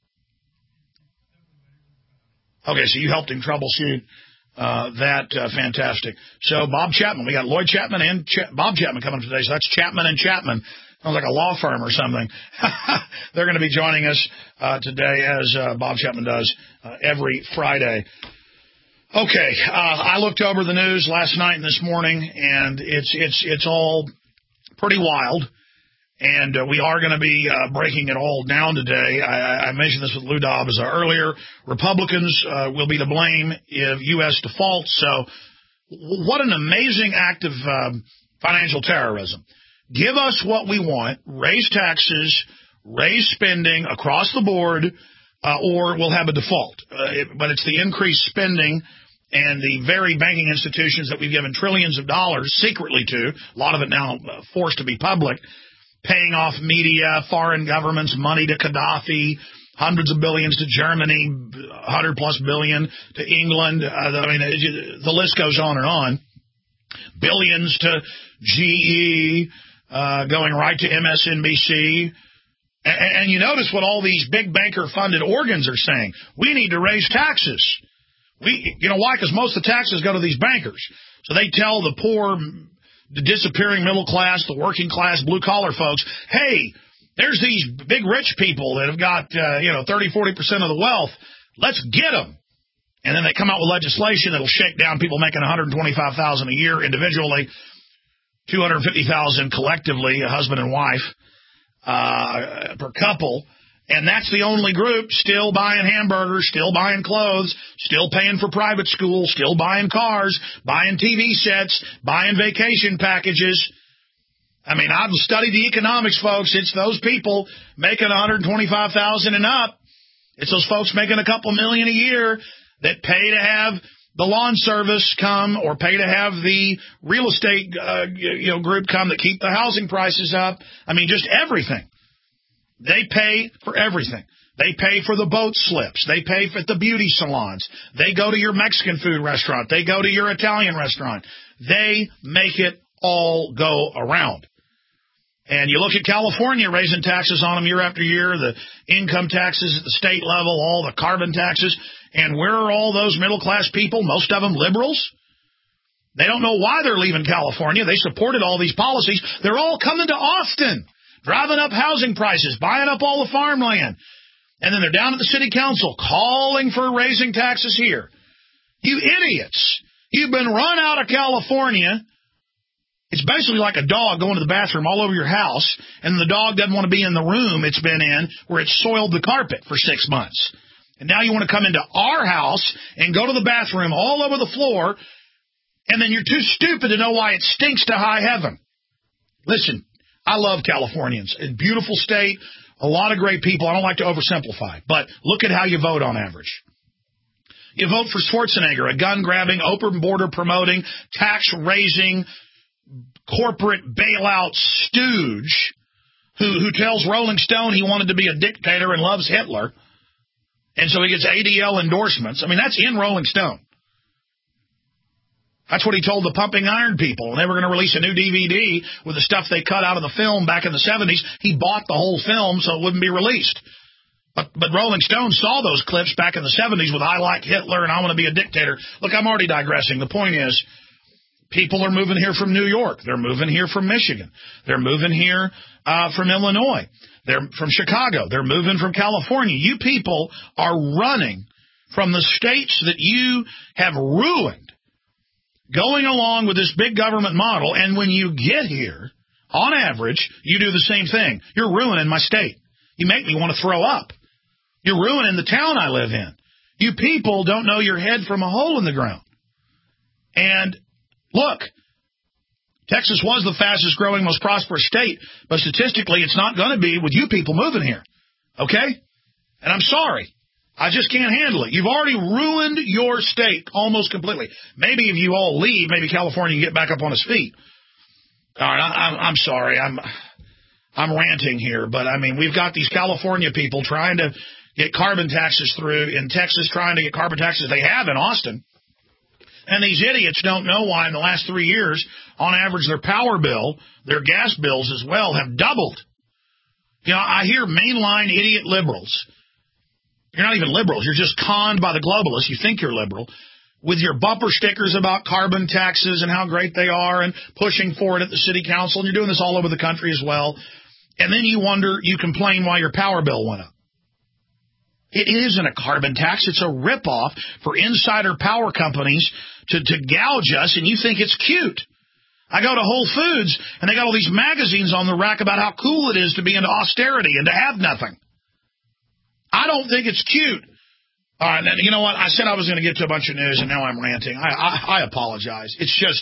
Okay, so you helped him troubleshoot fantastic. So Bob Chapman, we got Lloyd Chapman and Bob Chapman coming today. So that's Chapman and Chapman. Sounds like a law firm or something. They're going to be joining us today, as Bob Chapman does every Friday. Okay, I looked over the news last night and this morning, and it's all pretty wild. And we are going to be breaking it all down today. I mentioned this with Lou Dobbs earlier. Republicans will be to blame if U.S. defaults. So what an amazing act of financial terrorism. Give us what we want, raise taxes, raise spending across the board, or we'll have a default. But it's the increased spending and the very banking institutions that we've given trillions of dollars secretly to, a lot of it now forced to be public, paying off media, foreign governments, money to Gaddafi, hundreds of billions to Germany, 100+ billion to England. The list goes on and on. Billions to GE, going right to MSNBC. And you notice what all these big banker-funded organs are saying. We need to raise taxes. Why? Because most of the taxes go to these bankers. So they tell the poor, the disappearing middle class, the working class, blue-collar folks, hey, there's these big rich people that have got, 30, 40% of the wealth. Let's get them. And then they come out with legislation that'll shake down people making $125,000 a year individually $250,000 collectively, a husband and wife, per couple. And that's the only group still buying hamburgers, still buying clothes, still paying for private school, still buying cars, buying TV sets, buying vacation packages. I mean, I've studied the economics, folks. It's those people making $125,000 and up. It's those folks making a couple million a year that pay to have the lawn service come or pay to have the real estate group come that keep the housing prices up. I mean, just everything. They pay for everything. They pay for the boat slips. They pay for the beauty salons. They go to your Mexican food restaurant. They go to your Italian restaurant. They make it all go around. And you look at California raising taxes on them year after year, the income taxes at the state level, all the carbon taxes. And where are all those middle-class people, most of them liberals? They don't know why they're leaving California. They supported all these policies. They're all coming to Austin, driving up housing prices, buying up all the farmland. And then they're down at the city council calling for raising taxes here. You idiots. You've been run out of California. It's basically like a dog going to the bathroom all over your house, and the dog doesn't want to be in the room it's been in where it's soiled the carpet for 6 months. And now you want to come into our house and go to the bathroom all over the floor, and then you're too stupid to know why it stinks to high heaven. Listen, I love Californians. A beautiful state, a lot of great people. I don't like to oversimplify, but look at how you vote on average. You vote for Schwarzenegger, a gun-grabbing, open border promoting, tax-raising, corporate bailout stooge who tells Rolling Stone he wanted to be a dictator and loves Hitler, and so he gets ADL endorsements. I mean, that's in Rolling Stone. That's what he told the Pumping Iron people when they were going to release a new DVD with the stuff they cut out of the film back in the 70s. He bought the whole film so it wouldn't be released. But Rolling Stone saw those clips back in the 70s with I like Hitler and I want to be a dictator. Look, I'm already digressing. The point is, people are moving here from New York. They're moving here from Michigan. They're moving here from Illinois. They're from Chicago. They're moving from California. You people are running from the states that you have ruined, going along with this big government model. And when you get here, on average, you do the same thing. You're ruining my state. You make me want to throw up. You're ruining the town I live in. You people don't know your head from a hole in the ground. And look, Texas was the fastest growing, most prosperous state, but statistically it's not going to be with you people moving here. Okay? And I'm sorry. I just can't handle it. You've already ruined your state almost completely. Maybe if you all leave, maybe California can get back up on its feet. All right, I'm sorry. I'm ranting here, but I mean, we've got these California people trying to get carbon taxes through in Texas, trying to get carbon taxes they have in Austin. And these idiots don't know why in the last 3 years, on average, their power bill, their gas bills as well, have doubled. You know, I hear mainline idiot liberals. You're not even liberals. You're just conned by the globalists. You think you're liberal. With your bumper stickers about carbon taxes and how great they are and pushing for it at the city council. And you're doing this all over the country as well. And then you complain why your power bill went up. It isn't a carbon tax. It's a ripoff for insider power companies to gouge us, and you think it's cute. I go to Whole Foods, and they got all these magazines on the rack about how cool it is to be into austerity and to have nothing. I don't think it's cute. All right, you know what? I said I was going to get to a bunch of news, and now I'm ranting. I apologize. It's just...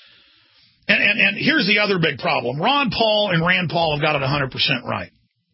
And here's the other big problem. Ron Paul and Rand Paul have got it 100% right.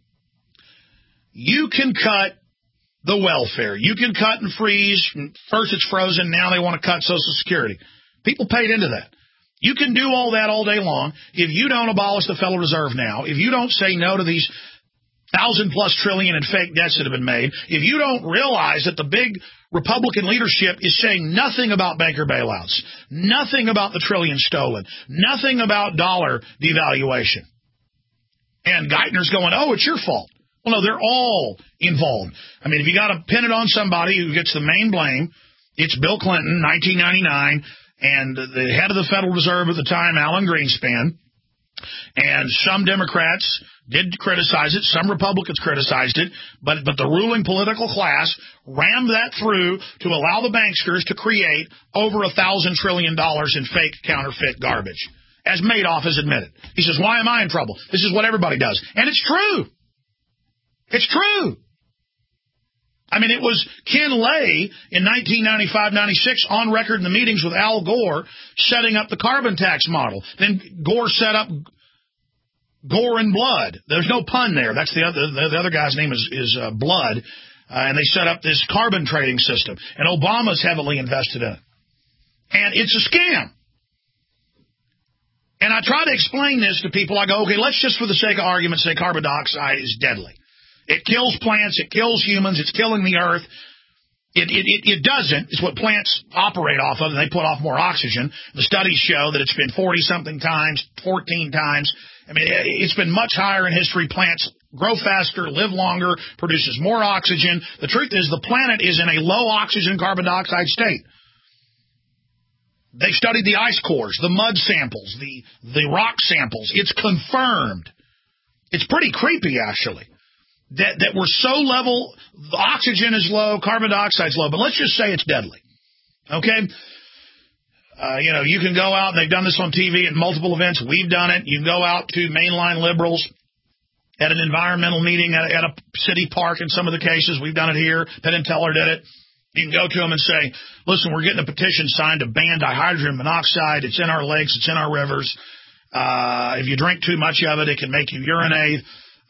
You can cut the welfare. You can cut and freeze. First it's frozen. Now they want to cut Social Security. People paid into that. You can do all that all day long. If you don't abolish the Federal Reserve now, if you don't say no to these 1,000+ trillion in fake debts that have been made, if you don't realize that the big Republican leadership is saying nothing about banker bailouts, nothing about the trillion stolen, nothing about dollar devaluation, and Geithner's going, oh, it's your fault. Well, no, they're all involved. I mean, if you got to pin it on somebody who gets the main blame, it's Bill Clinton, 1999, and the head of the Federal Reserve at the time, Alan Greenspan. And some Democrats did criticize it. Some Republicans criticized it. But the ruling political class rammed that through to allow the banksters to create over $1,000 trillion in fake counterfeit garbage. as Madoff has admitted. He says, why am I in trouble? This is what everybody does. And it's true. It's true. I mean, it was Ken Lay in 1995-96 on record in the meetings with Al Gore setting up the carbon tax model. Then Gore set up Gore and Blood. There's no pun there. That's the other guy's name is Blood. And they set up this carbon trading system. And Obama's heavily invested in it. And it's a scam. And I try to explain this to people. I go, okay, let's just for the sake of argument say carbon dioxide is deadly. It kills plants. It kills humans. It's killing the earth. It doesn't. It's what plants operate off of, and they put off more oxygen. The studies show that it's been 40-something times, 14 times. I mean, it's been much higher in history. Plants grow faster, live longer, produces more oxygen. The truth is the planet is in a low oxygen carbon dioxide state. They've studied the ice cores, the mud samples, the rock samples. It's confirmed. It's pretty creepy, actually. That we're so level, the oxygen is low, carbon dioxide's low, but let's just say it's deadly. Okay? You can go out, and they've done this on TV at multiple events. We've done it. You can go out to mainline liberals at an environmental meeting at a city park in some of the cases. We've done it here. Penn and Teller did it. You can go to them and say, listen, we're getting a petition signed to ban dihydrogen monoxide. It's in our lakes. It's in our rivers. If you drink too much of it, it can make you urinate.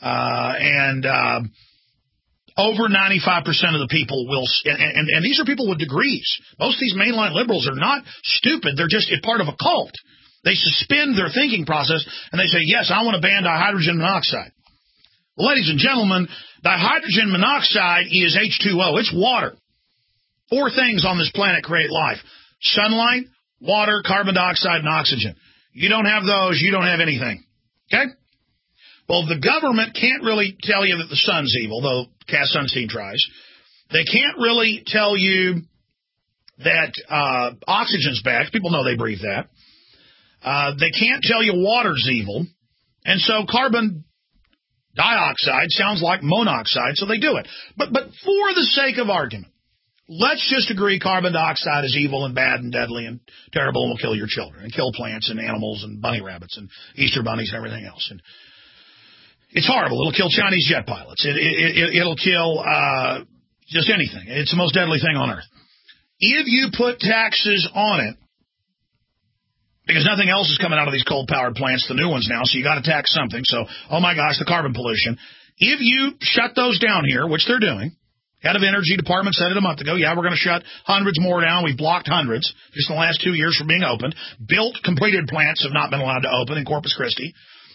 Over 95% of the people will, and these are people with degrees. Most of these mainline liberals are not stupid. They're just part of a cult. They suspend their thinking process, and they say, yes, I want to ban dihydrogen monoxide. Well, ladies and gentlemen, dihydrogen monoxide is H2O. It's water. 4 things on this planet create life. Sunlight, water, carbon dioxide, and oxygen. You don't have those, you don't have anything. Okay? Well, the government can't really tell you that the sun's evil, though Cass Sunstein tries. They can't really tell you that oxygen's bad. People know they breathe that. They can't tell you water's evil. And so carbon dioxide sounds like monoxide, so they do it. But for the sake of argument, let's just agree carbon dioxide is evil and bad and deadly and terrible and will kill your children and kill plants and animals and bunny rabbits and Easter bunnies and everything else. And it's horrible. It'll kill Chinese jet pilots. It'll kill just anything. It's the most deadly thing on earth. If you put taxes on it, because nothing else is coming out of these coal-powered plants, the new ones now, so you got to tax something. So, oh my gosh, the carbon pollution. If you shut those down here, which they're doing, Head of Energy Department said it a month ago. Yeah, we're going to shut hundreds more down. We've blocked hundreds just in the last 2 years from being opened. Completed plants have not been allowed to open in Corpus Christi,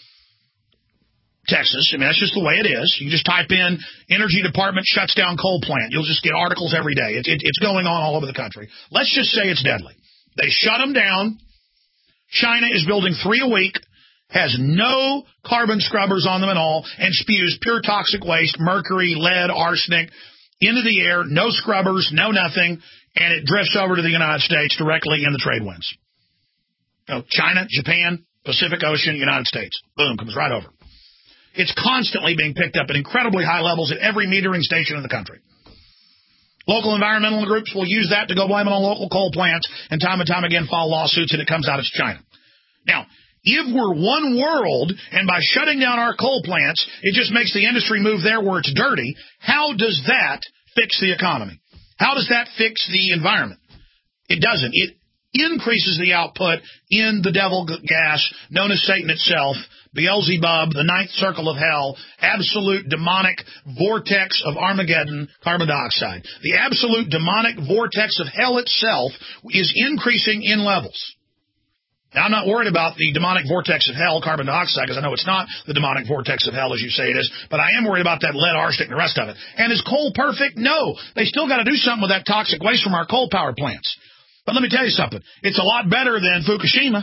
Texas. I mean, that's just the way it is. You just type in Energy Department shuts down coal plant. You'll just get articles every day. It's going on all over the country. Let's just say it's deadly. They shut them down. China is building 3 a week, has no carbon scrubbers on them at all, and spews pure toxic waste, mercury, lead, arsenic, into the air, no scrubbers, no nothing, and it drifts over to the United States directly in the trade winds. China, Japan, Pacific Ocean, United States. Boom, comes right over. It's constantly being picked up at incredibly high levels at every metering station in the country. Local environmental groups will use that to go blame it on local coal plants and time again file lawsuits, and it comes out it's China. Now, if we're one world, and by shutting down our coal plants, it just makes the industry move there where it's dirty, how does that fix the economy? How does that fix the environment? It doesn't. It increases the output in the devil gas, known as Satan itself, Beelzebub, the ninth circle of hell, absolute demonic vortex of Armageddon, carbon dioxide. The absolute demonic vortex of hell itself is increasing in levels. Now, I'm not worried about the demonic vortex of hell, carbon dioxide, because I know it's not the demonic vortex of hell as you say it is, but I am worried about that lead, arsenic, and the rest of it. And is coal perfect? No. They still got to do something with that toxic waste from our coal power plants. But let me tell you something. It's a lot better than Fukushima.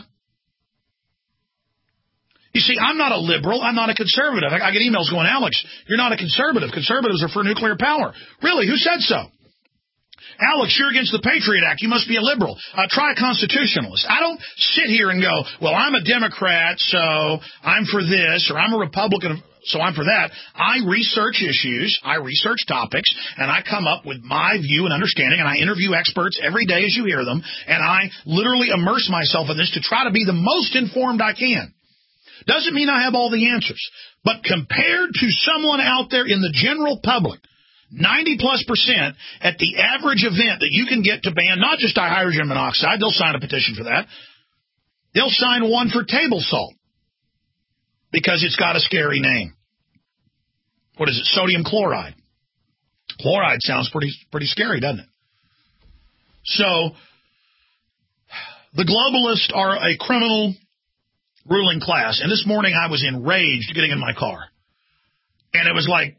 You see, I'm not a liberal. I'm not a conservative. I get emails going, Alex, you're not a conservative. Conservatives are for nuclear power. Really? Who said so? Alex, you're against the Patriot Act. You must be a liberal. Try a constitutionalist. I don't sit here and go, well, I'm a Democrat, so I'm for this, or I'm a Republican So I'm for that. I research issues, I research topics, and I come up with my view and understanding, and I interview experts every day as you hear them, and I literally immerse myself in this to try to be the most informed I can. Doesn't mean I have all the answers, but compared to someone out there in the general public, 90+% at the average event that you can get to ban not just dihydrogen monoxide, they'll sign a petition for that. They'll sign one for table salt because it's got a scary name. What is it? Sodium chloride. Chloride sounds pretty scary, doesn't it? So the globalists are a criminal ruling class. And this morning I was enraged getting in my car. And it was like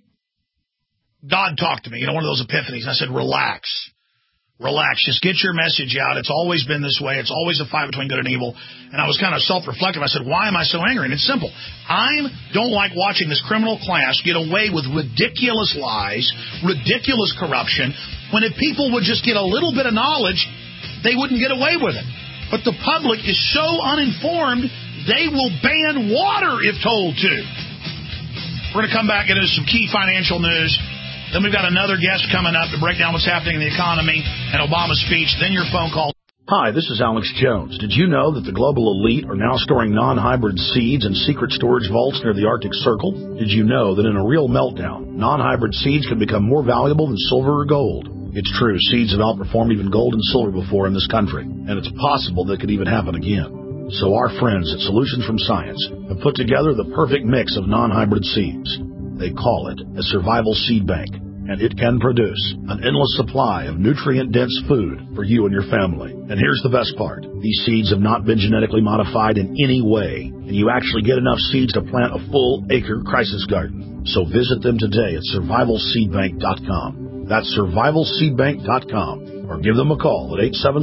God talked to me, one of those epiphanies. I said, relax. Relax. Just get your message out. It's always been this way. It's always a fight between good and evil. And I was kind of self-reflective. I said, why am I so angry? And it's simple. I don't like watching this criminal class get away with ridiculous lies, ridiculous corruption, when if people would just get a little bit of knowledge, they wouldn't get away with it. But the public is so uninformed, they will ban water if told to. We're going to come back into some key financial news. Then we've got another guest coming up to break down what's happening in the economy and Obama's speech. Then your phone call. Hi, this is Alex Jones. Did you know that the global elite are now storing non-hybrid seeds in secret storage vaults near the Arctic Circle? Did you know that in a real meltdown, non-hybrid seeds can become more valuable than silver or gold? It's true, seeds have outperformed even gold and silver before in this country, and it's possible that could even happen again. So our friends at Solutions from Science have put together the perfect mix of non-hybrid seeds. They call it a survival seed bank, and it can produce an endless supply of nutrient-dense food for you and your family. And here's the best part. These seeds have not been genetically modified in any way, and you actually get enough seeds to plant a full-acre crisis garden. So visit them today at survivalseedbank.com. That's survivalseedbank.com, or give them a call at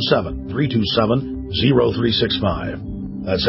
877-327-0365. That's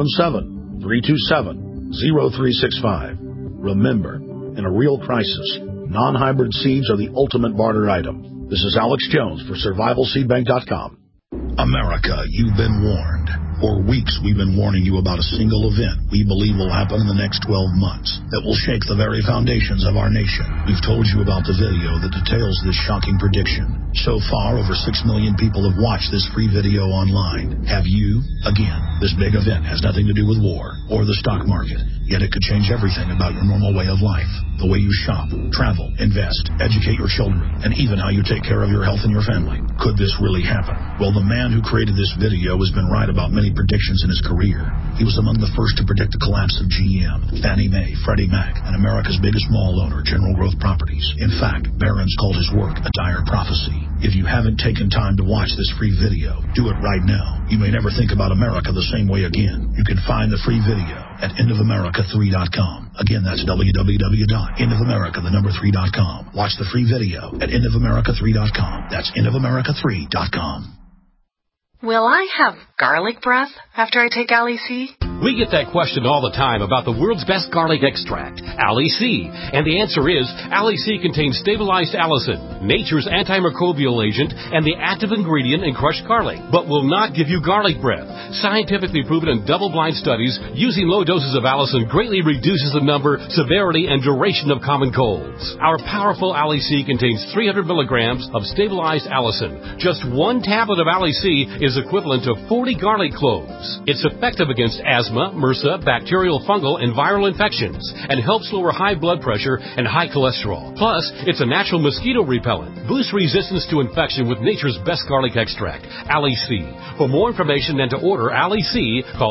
877-327-0365. Remember, in a real crisis, non-hybrid seeds are the ultimate barter item. This is Alex Jones for survivalseedbank.com. America, you've been warned. For weeks, we've been warning you about a single event we believe will happen in the next 12 months that will shake the very foundations of our nation. We've told you about the video that details this shocking prediction. So far, over 6 million people have watched this free video online. Have you? Again, this big event has nothing to do with war or the stock market, yet it could change everything about your normal way of life. The way you shop, travel, invest, educate your children, and even how you take care of your health and your family. Could this really happen? Well, the man who created this video has been right about many predictions in his career. He was among the first to predict the collapse of GM, Fannie Mae, Freddie Mac, and America's biggest mall owner, General Growth Properties. In fact, Barron's called his work a dire prophecy. If you haven't taken time to watch this free video, do it right now. You may never think about America the same way again. You can find the free video at endofamerica3.com. Again, that's www.endofamerica3.com. Watch the free video at endofamerica3.com. That's endofamerica3.com. Will I have garlic breath after I take Ali-C? We get that question all the time about the world's best garlic extract, Ali-C. And the answer is, Ali-C contains stabilized allicin, nature's antimicrobial agent, and the active ingredient in crushed garlic, but will not give you garlic breath. Scientifically proven in double-blind studies, using low doses of allicin greatly reduces the number, severity, and duration of common colds. Our powerful Ali-C contains 300 milligrams of stabilized allicin. Just one tablet of Ali-C is equivalent to 40 garlic cloves. It's effective against asthma, MRSA, bacterial, fungal, and viral infections, and helps lower high blood pressure and high cholesterol. Plus, it's a natural mosquito repellent. Boost resistance to infection with nature's best garlic extract, Ali-C. For more information and to order Ali-C, call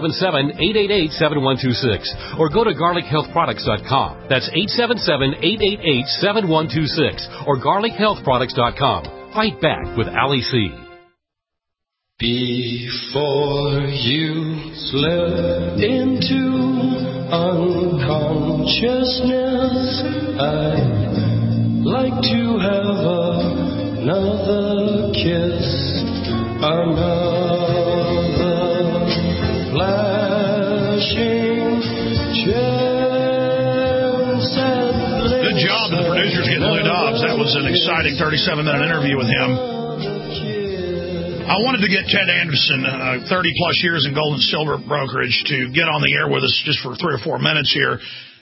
877-888-7126 or go to garlichealthproducts.com. That's 877-888-7126 or garlichealthproducts.com. Fight back with Ali-C. Before you slip into unconsciousness, I'd like to have another kiss, another flashing chance at Good job to the producers getting Lou Dobbs. That was an exciting 37-minute interview with him. I wanted to get Ted Anderson, 30-plus years in gold and silver brokerage, to get on the air with us just for 3 or 4 minutes here.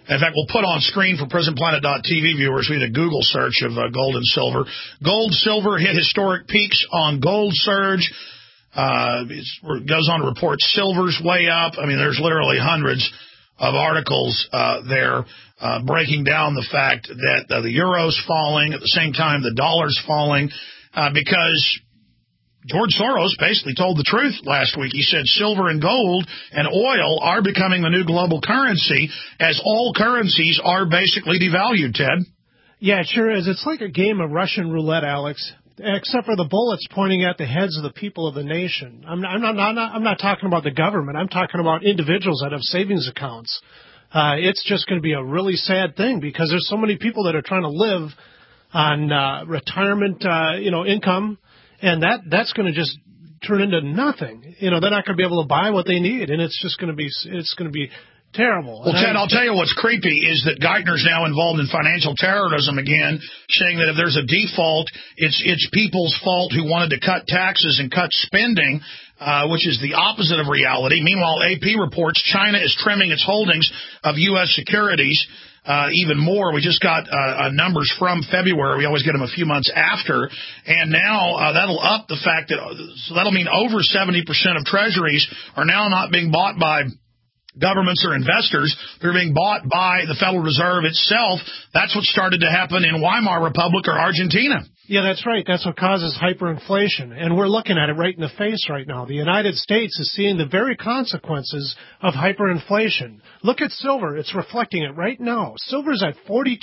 In fact, we'll put on screen for PrisonPlanet.tv viewers, we did a Google search of gold and silver. Gold, silver hit historic peaks on Gold Surge. It goes on to report silver's way up. I mean, there's literally hundreds of articles there breaking down the fact that the euro's falling. At the same time, the dollar's falling because George Soros basically told the truth last week. He said silver and gold and oil are becoming the new global currency as all currencies are basically devalued, Ted. Yeah, it sure is. It's like a game of Russian roulette, Alex, except for the bullets pointing at the heads of the people of the nation. I'm not talking about the government. I'm talking about individuals that have savings accounts. It's just going to be a really sad thing because there's so many people that are trying to live on retirement, income. And that's going to just turn into nothing. They're not going to be able to buy what they need, and it's going to be terrible. Well, Ted, I'll tell you what's creepy is that Geithner's now involved in financial terrorism again, saying that if there's a default, it's people's fault who wanted to cut taxes and cut spending, which is the opposite of reality. Meanwhile, AP reports China is trimming its holdings of U.S. securities even more. We just got numbers from February. We always get them a few months after. And now that'll up the fact so that'll mean over 70% of treasuries are now not being bought by governments or investors. They're being bought by the Federal Reserve itself. That's what started to happen in Weimar Republic or Argentina. Yeah, that's right. That's what causes hyperinflation. And we're looking at it right in the face right now. The United States is seeing the very consequences of hyperinflation. Look at silver. It's reflecting it right now. Silver's at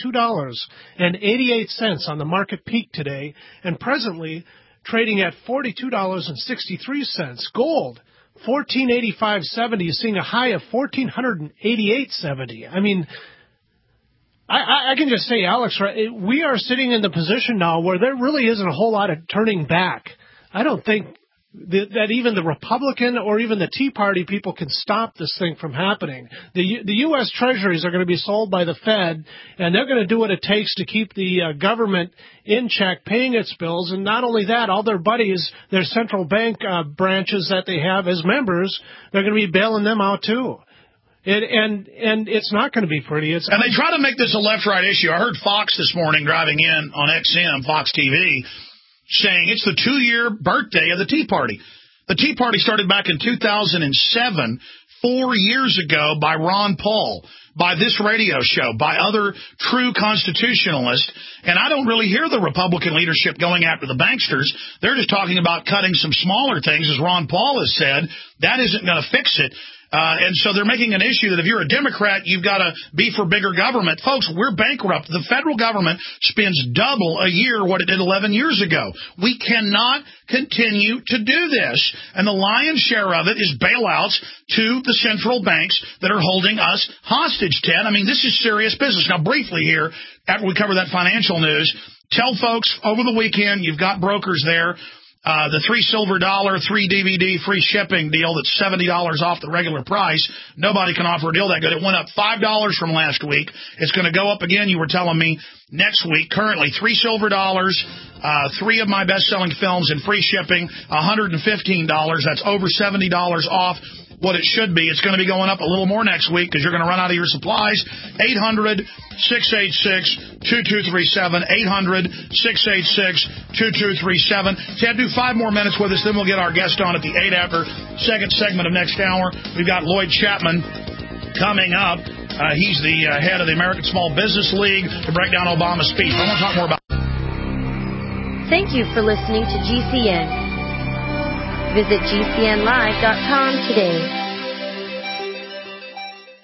$42.88 on the market peak today, and presently trading at $42.63. Gold, $1485.70, is seeing a high of $1488.70. I mean, I can just say, Alex, right, we are sitting in the position now where there really isn't a whole lot of turning back. I don't think that even the Republican or even the Tea Party people can stop this thing from happening. The U.S. Treasuries are going to be sold by the Fed, and they're going to do what it takes to keep the government in check, paying its bills. And not only that, all their buddies, their central bank branches that they have as members, they're going to be bailing them out too. And it's not going to be pretty. And they try to make this a left-right issue. I heard Fox this morning driving in on XM, Fox TV, saying it's the 2-year birthday of the Tea Party. The Tea Party started back in 2007, 4 years ago, by Ron Paul, by this radio show, by other true constitutionalists. And I don't really hear the Republican leadership going after the banksters. They're just talking about cutting some smaller things, as Ron Paul has said. That isn't going to fix it. And so they're making an issue that if you're a Democrat, you've got to be for bigger government. Folks, we're bankrupt. The federal government spends double a year what it did 11 years ago. We cannot continue to do this. And the lion's share of it is bailouts to the central banks that are holding us hostage, Ted. I mean, this is serious business. Now, briefly here, after we cover that financial news, tell folks over the weekend you've got brokers there. The $3 silver, 3 DVD, free shipping deal that's $70 off the regular price. Nobody can offer a deal that good. It went up $5 from last week. It's going to go up again, you were telling me, next week. Currently, $3 silver, 3 of my best-selling films and free shipping, $115. That's over $70 off what it should be. It's going to be going up a little more next week because you're going to run out of your supplies. 800-686-2237. 800-686-2237. Ted, do 5 more minutes with us, then we'll get our guest on at the 8 after second segment of next hour. We've got Lloyd Chapman coming up. He's the head of the American Small Business League to break down Obama's speech. I want to talk more about it. Thank you for listening to GCN. Visit GCNlive.com today.